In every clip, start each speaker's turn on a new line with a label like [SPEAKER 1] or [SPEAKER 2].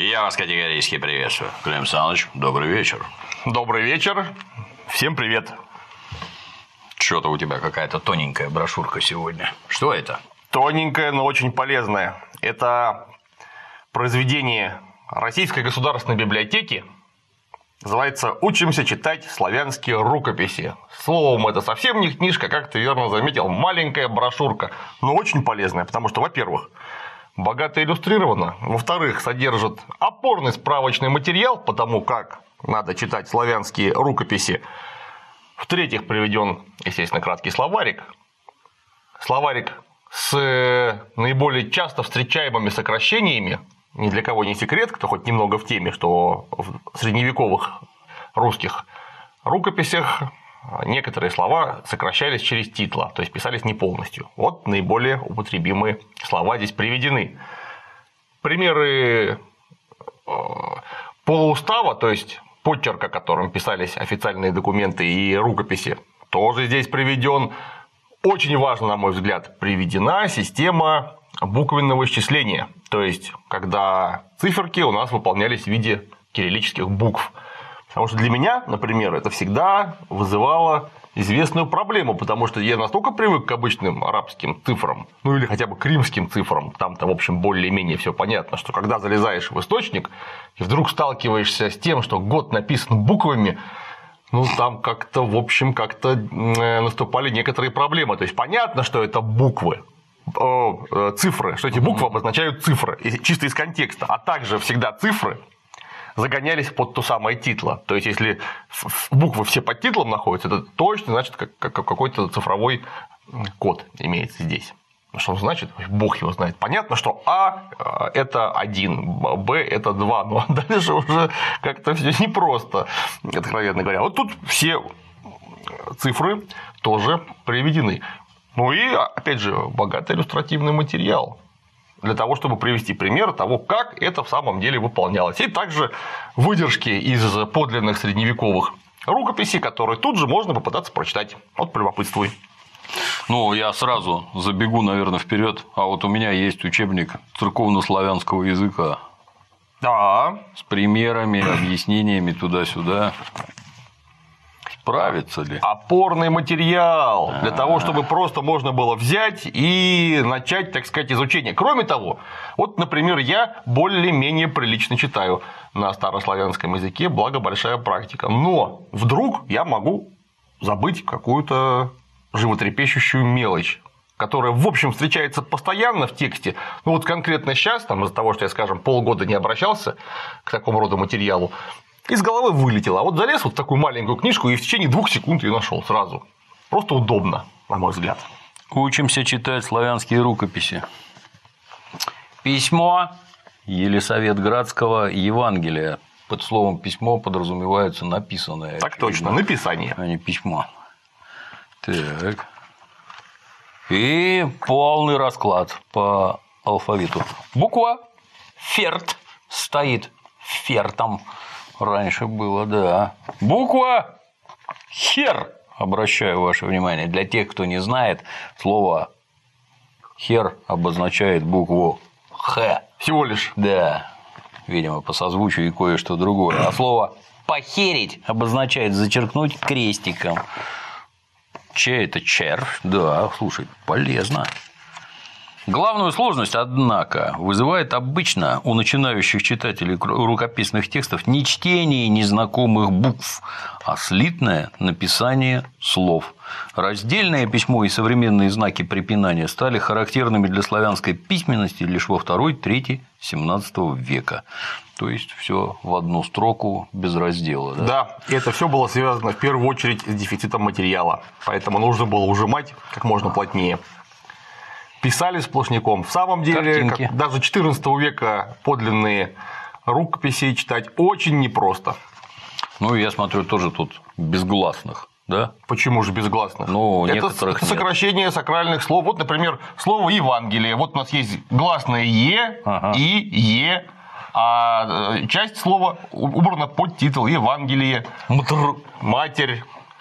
[SPEAKER 1] Я вас категорически приветствую. Клим Александрович, добрый вечер.
[SPEAKER 2] Добрый вечер. Всем привет.
[SPEAKER 1] Что-то у тебя какая-то тоненькая брошюрка сегодня. Что это?
[SPEAKER 2] Тоненькая, но очень полезная. Это произведение Российской государственной библиотеки. Называется «Учимся читать славянские рукописи». Словом, это совсем не книжка, как ты верно заметил, маленькая брошюрка, но очень полезная, потому что, во-первых, богато иллюстрировано, во-вторых, содержит опорный справочный материал по тому, как надо читать славянские рукописи, в-третьих, приведен, естественно, краткий словарик. Словарик с наиболее часто встречаемыми сокращениями. Ни для кого не секрет, кто хоть немного в теме, что в средневековых русских рукописях некоторые слова сокращались через титла, то есть писались не полностью. Вот наиболее употребимые слова здесь приведены. Примеры полуустава, то есть почерка, которым писались официальные документы и рукописи, тоже здесь приведен. Очень важно, на мой взгляд, приведена система буквенного исчисления, то есть когда циферки у нас выполнялись в виде кириллических букв. Потому что для меня, например, это всегда вызывало известную проблему, потому что я настолько привык к обычным арабским цифрам, ну или хотя бы к римским цифрам, там-то, в общем, более-менее все понятно, что когда залезаешь в источник и вдруг сталкиваешься с тем, что год написан буквами, ну там как-то, в общем, наступали некоторые проблемы. То есть понятно, что это буквы, цифры, что эти буквы обозначают цифры, чисто из контекста, а также всегда цифры загонялись под то самое титло. То есть, если буквы все под титлом находятся, это точно значит, какой-то цифровой код имеется здесь. Что он значит? Бог его знает. Понятно, что А – это 1, Б – это 2, но дальше уже как-то все непросто, откровенно говоря. Вот тут все цифры тоже приведены. Ну и, опять же, богатый иллюстративный материал для того, чтобы привести пример того, как это в самом деле выполнялось. И также выдержки из подлинных средневековых рукописей, которые тут же можно попытаться прочитать. Вот полюбопытствуй.
[SPEAKER 1] Ну, я сразу забегу, наверное, вперед. А вот у меня есть учебник церковно-славянского языка.
[SPEAKER 2] Да.
[SPEAKER 1] С примерами, объяснениями туда-сюда. Справится ли?
[SPEAKER 2] Опорный материал для того, чтобы просто можно было взять и начать, так сказать, изучение. Кроме того, вот, например, я более-менее прилично читаю на старославянском языке, благо большая практика. Но вдруг я могу забыть какую-то животрепещущую мелочь, которая, в общем, встречается постоянно в тексте. Ну вот конкретно сейчас, там, из-за того, что я, скажем, полгода не обращался к такому роду материалу, из головы вылетело. А вот залез вот в такую маленькую книжку и в течение 2 секунд ее нашел сразу. Просто удобно, на мой взгляд.
[SPEAKER 1] Учимся читать славянские рукописи. Письмо Елисаветградского Евангелия. Под словом «письмо» подразумевается написанное.
[SPEAKER 2] Так точно, написание.
[SPEAKER 1] А не письмо. Так. И полный расклад по алфавиту. Буква «ферт» стоит фертом. Раньше было, да. Буква «хер». Обращаю ваше внимание. Для тех, кто не знает, слово «хер» обозначает букву «х».
[SPEAKER 2] Всего лишь.
[SPEAKER 1] Да. Видимо, по созвучию и кое-что другое. А слово «похерить» обозначает зачеркнуть крестиком. Че это червь? Да, слушай, полезно. Главную сложность, однако, вызывает обычно у начинающих читателей рукописных текстов не чтение незнакомых букв, а слитное написание слов. Раздельное письмо и современные знаки препинания стали характерными для славянской письменности лишь во II-III XVII века. То есть все в одну строку без раздела. Да?
[SPEAKER 2] Да, и это все было связано в первую очередь с дефицитом материала, поэтому нужно было ужимать как можно плотнее. Писали сплошняком. В самом деле, даже XIV века подлинные рукописи читать очень непросто.
[SPEAKER 1] Ну, я смотрю, тоже тут безгласных, да?
[SPEAKER 2] Почему же безгласных?
[SPEAKER 1] Ну,
[SPEAKER 2] это сокращение сакральных слов. Вот, например, слово «Евангелие». Вот у нас есть гласное «е» и «е», а часть слова убрана под титул «Евангелие», «матерь»,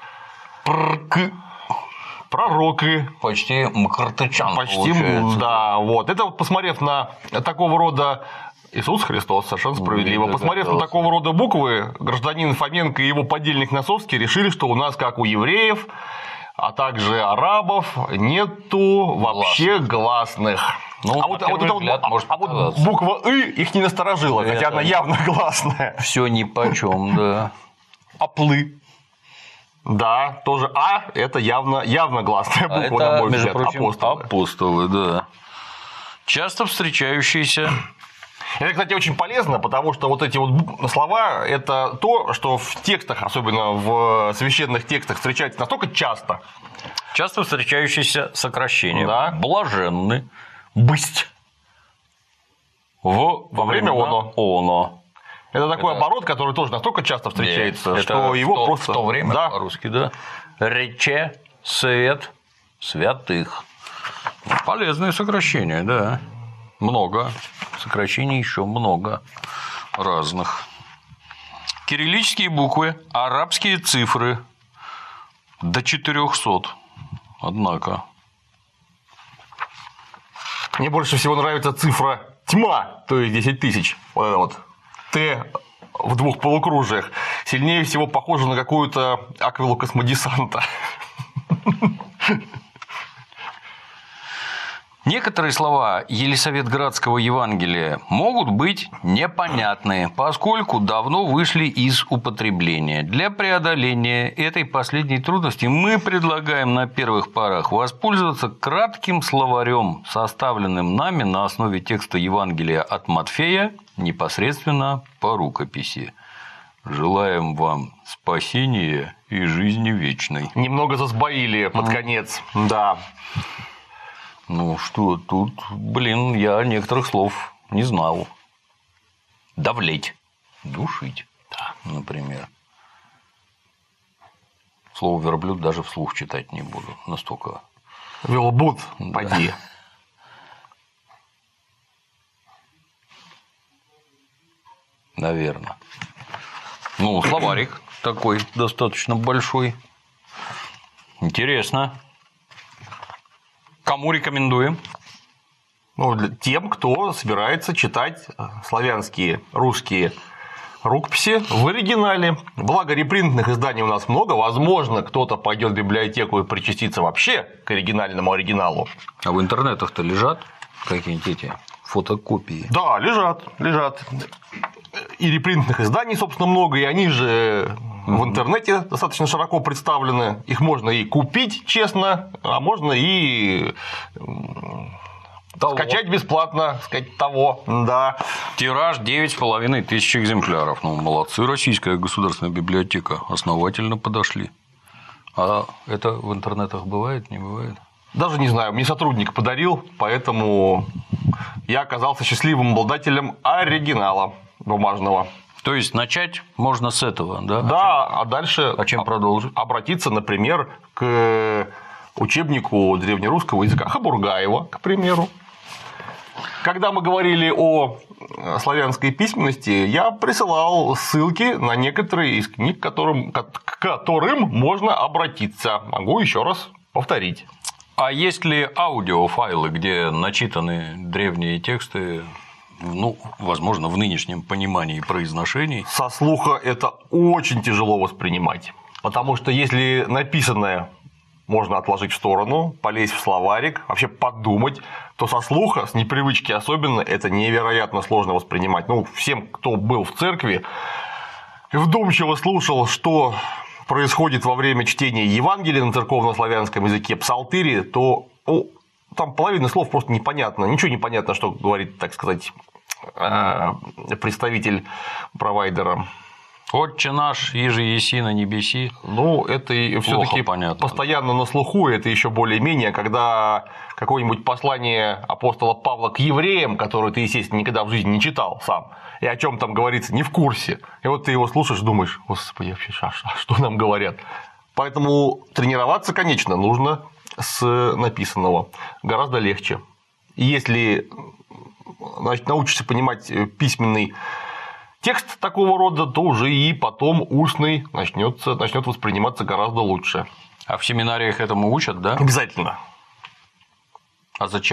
[SPEAKER 2] пророки.
[SPEAKER 1] Почти мкртычан.
[SPEAKER 2] Почти, да, вот. Это вот посмотрев на такого рода Иисус Христос, совершенно справедливо.
[SPEAKER 1] Не
[SPEAKER 2] Посмотрев на
[SPEAKER 1] догадался.
[SPEAKER 2] такого рода буквы, гражданин Фоменко и его подельник Носовский решили, что у нас, как у евреев, а также арабов, нету вообще гласных.
[SPEAKER 1] Ну,
[SPEAKER 2] а вот,
[SPEAKER 1] на первый взгляд, может показаться.
[SPEAKER 2] буква «ы» их не насторожила, хотя она явно гласная.
[SPEAKER 1] Все нипочем, да.
[SPEAKER 2] Оплы. Да, тоже «а» – это явно гласная буква,
[SPEAKER 1] Это,
[SPEAKER 2] на мой
[SPEAKER 1] между
[SPEAKER 2] взгляд,
[SPEAKER 1] прочим,
[SPEAKER 2] апостолы.
[SPEAKER 1] апостолы, да. Часто встречающиеся.
[SPEAKER 2] Это, кстати, очень полезно, потому что вот эти вот слова – это то, что в текстах, особенно в священных текстах, встречается настолько часто.
[SPEAKER 1] Часто встречающиеся сокращения.
[SPEAKER 2] Да.
[SPEAKER 1] Блаженны. Бысть. Во
[SPEAKER 2] время оно.
[SPEAKER 1] Оно.
[SPEAKER 2] Это такой оборот, который тоже настолько часто встречается,
[SPEAKER 1] Это
[SPEAKER 2] что его просто…
[SPEAKER 1] в то время
[SPEAKER 2] да.
[SPEAKER 1] по-русски, да. Рече свет святых. Полезные сокращения, да. Много. Сокращений еще много разных. Кириллические буквы, арабские цифры до 400. Однако.
[SPEAKER 2] Мне больше всего нравится цифра тьма, то есть 10 тысяч. Вот это вот. Т в двух полукружиях. Сильнее всего похоже на какую-то аквилу космодесанта.
[SPEAKER 1] Некоторые слова Елисаветградского Евангелия могут быть непонятны, поскольку давно вышли из употребления. Для преодоления этой последней трудности мы предлагаем на первых порах воспользоваться кратким словарем, составленным нами на основе текста Евангелия от Матфея непосредственно по рукописи. Желаем вам спасения и жизни вечной.
[SPEAKER 2] Немного засбоили под конец. Да.
[SPEAKER 1] Ну что, тут, блин, я некоторых слов не знал. Давлеть, душить, да, например. Слово верблюд даже вслух читать не буду, настолько.
[SPEAKER 2] Велбуд, поди.
[SPEAKER 1] Наверное. Ну, словарик такой достаточно большой. Интересно. Кому рекомендуем?
[SPEAKER 2] Ну, тем, кто собирается читать славянские, русские рукописи в оригинале. Благо, репринтных изданий у нас много. Возможно, кто-то пойдет в библиотеку и причастится вообще к оригинальному оригиналу.
[SPEAKER 1] А в интернетах-то лежат какие-нибудь эти фотокопии?
[SPEAKER 2] Да, лежат. И репринтных изданий, собственно, много, и они же в интернете достаточно широко представлены. Их можно и купить, честно, а можно и скачать бесплатно, сказать, того, да.
[SPEAKER 1] Тираж 9500 экземпляров. Ну, молодцы, Российская государственная библиотека. Основательно подошли. А это в интернетах бывает, не бывает?
[SPEAKER 2] Даже не знаю, мне сотрудник подарил, поэтому я оказался счастливым обладателем оригинала бумажного.
[SPEAKER 1] То есть начать можно с этого, да?
[SPEAKER 2] Да, а дальше
[SPEAKER 1] чем продолжить?
[SPEAKER 2] Обратиться, например, к учебнику древнерусского языка Хабургаева, к примеру. Когда мы говорили о славянской письменности, я присылал ссылки на некоторые из книг, к которым можно обратиться. Могу еще раз повторить.
[SPEAKER 1] А есть ли аудиофайлы, где начитаны древние тексты, ну, возможно, в нынешнем понимании произношений?
[SPEAKER 2] Со слуха это очень тяжело воспринимать, потому что если написанное можно отложить в сторону, полезть в словарик, вообще подумать, то со слуха, с непривычки особенно, это невероятно сложно воспринимать. Ну, всем, кто был в церкви и вдумчиво слушал, что происходит во время чтения Евангелия на церковно-славянском языке, псалтыри, то там половина слов просто непонятно, ничего не понятно, что говорит, так сказать, представитель провайдера.
[SPEAKER 1] «Отче наш, иже еси на небеси».
[SPEAKER 2] Ну, это все-таки постоянно на слуху, это еще более-менее, когда какое-нибудь послание апостола Павла к евреям, которое ты, естественно, никогда в жизни не читал сам, и о чем там говорится, не в курсе. И вот ты его слушаешь, думаешь, господи, вообще, что нам говорят. Поэтому тренироваться, конечно, нужно с написанного гораздо легче. И если научишься понимать письменный текст такого рода, то уже и потом устный начнет восприниматься гораздо лучше.
[SPEAKER 1] А в семинариях этому учат, да?
[SPEAKER 2] Обязательно.
[SPEAKER 1] А зачем?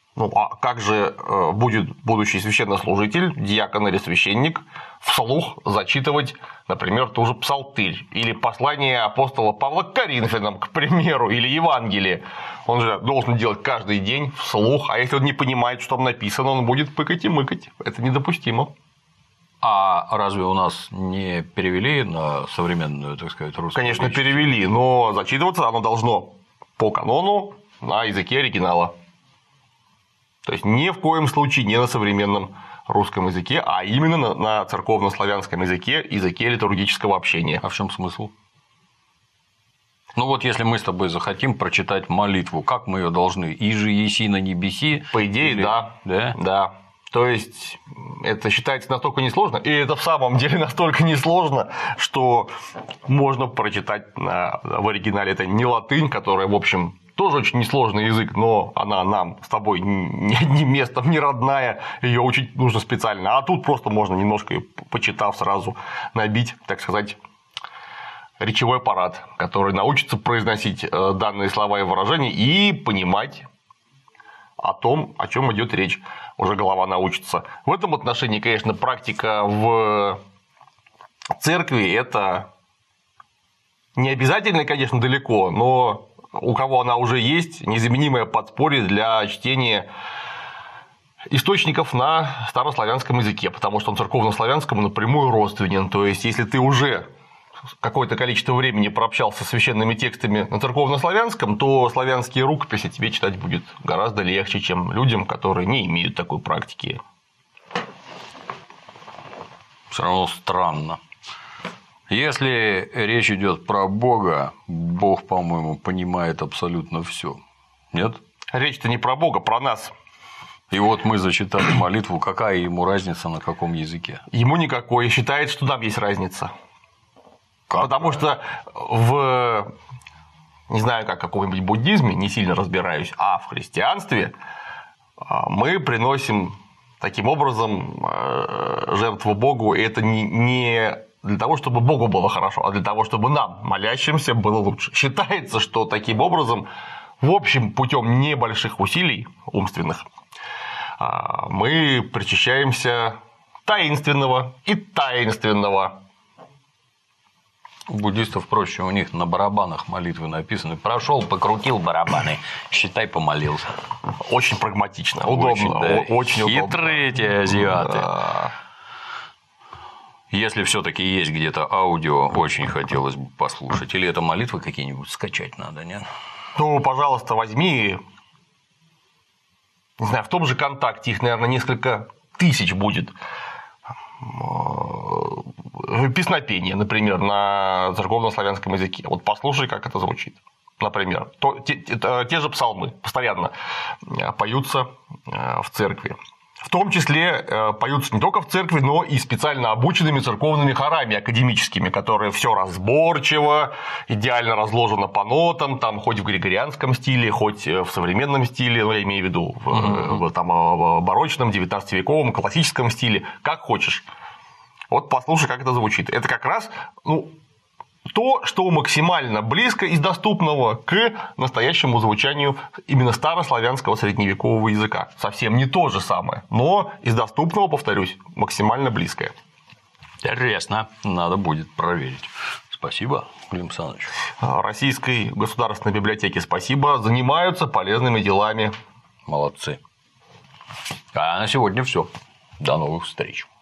[SPEAKER 2] Ну, а как же будет будущий священнослужитель, диакон или священник вслух зачитывать, например, ту же псалтырь или послание апостола Павла к Коринфянам, к примеру, или Евангелие? Он же должен делать каждый день вслух, а если он не понимает, что там написано, он будет пыкать и мыкать. Это недопустимо.
[SPEAKER 1] А разве у нас не перевели на современную, так сказать, русскую?
[SPEAKER 2] Конечно, перевели, но зачитываться оно должно по канону на языке оригинала. То есть ни в коем случае не на современном русском языке, а именно на церковно-славянском языке, языке литургического общения.
[SPEAKER 1] А в чем смысл? Ну вот если мы с тобой захотим прочитать молитву, как мы ее должны? Иже еси на небеси?
[SPEAKER 2] По идее,
[SPEAKER 1] или...
[SPEAKER 2] да.
[SPEAKER 1] Да?
[SPEAKER 2] Да. То есть это считается настолько несложно, и это в самом деле настолько несложно, что можно прочитать в оригинале. Это не латынь, которая, в общем, тоже очень несложный язык, но она нам с тобой ни одним местом не родная, ее учить нужно специально. А тут просто можно немножко, почитав, сразу набить, так сказать, речевой аппарат, который научится произносить данные слова и выражения и понимать о том, о чем идет речь. Уже голова научится. В этом отношении, конечно, практика в церкви – это не обязательно, конечно, далеко, но у кого она уже есть, незаменимое подспорье для чтения источников на старославянском языке, потому что он церковнославянскому напрямую родственен. То есть, если ты уже какое-то количество времени прообщался с священными текстами на церковнославянском, то славянские рукописи тебе читать будет гораздо легче, чем людям, которые не имеют такой практики.
[SPEAKER 1] Все равно странно. Если речь идет про Бога, Бог, по-моему, понимает абсолютно все. Нет?
[SPEAKER 2] Речь-то не про Бога, про нас.
[SPEAKER 1] И вот мы зачитали молитву, какая ему разница на каком языке?
[SPEAKER 2] Ему никакой, и считает, что нам есть разница.
[SPEAKER 1] Как?
[SPEAKER 2] Потому что не знаю, как в каком-нибудь буддизме, не сильно разбираюсь, а в христианстве мы приносим таким образом жертву Богу, и это не для того, чтобы Богу было хорошо, а для того, чтобы нам, молящимся, было лучше. Считается, что таким образом, в общем, путем небольших усилий умственных, мы причащаемся таинственного и таинственного.
[SPEAKER 1] У буддистов проще, у них на барабанах молитвы написаны. Прошел, покрутил барабаны, считай, помолился.
[SPEAKER 2] Очень прагматично, удобно, очень удобно.
[SPEAKER 1] Хитрые эти азиаты.
[SPEAKER 2] Да.
[SPEAKER 1] Если все-таки есть где-то аудио, очень хотелось бы послушать. Или это молитвы какие-нибудь скачать надо, нет?
[SPEAKER 2] Ну, пожалуйста, возьми. Не знаю, в том же ВКонтакте их, наверное, несколько тысяч будет. Песнопение, например, на церковно-славянском языке. Вот послушай, как это звучит. Например, те же псалмы постоянно поются в церкви. В том числе поются не только в церкви, но и специально обученными церковными хорами академическими, которые все разборчиво, идеально разложено по нотам, там хоть в григорианском стиле, хоть в современном стиле, ну, я имею в виду в барочном, 19-вековом, классическом стиле, как хочешь. Вот послушай, как это звучит. Это как раз то, что максимально близко из доступного к настоящему звучанию именно старославянского средневекового языка. Совсем не то же самое, но из доступного, повторюсь, максимально близкое.
[SPEAKER 1] Интересно, надо будет проверить. Спасибо, Клим Александрович.
[SPEAKER 2] Российской государственной библиотеке спасибо, занимаются полезными делами.
[SPEAKER 1] Молодцы. А на сегодня все. До новых встреч.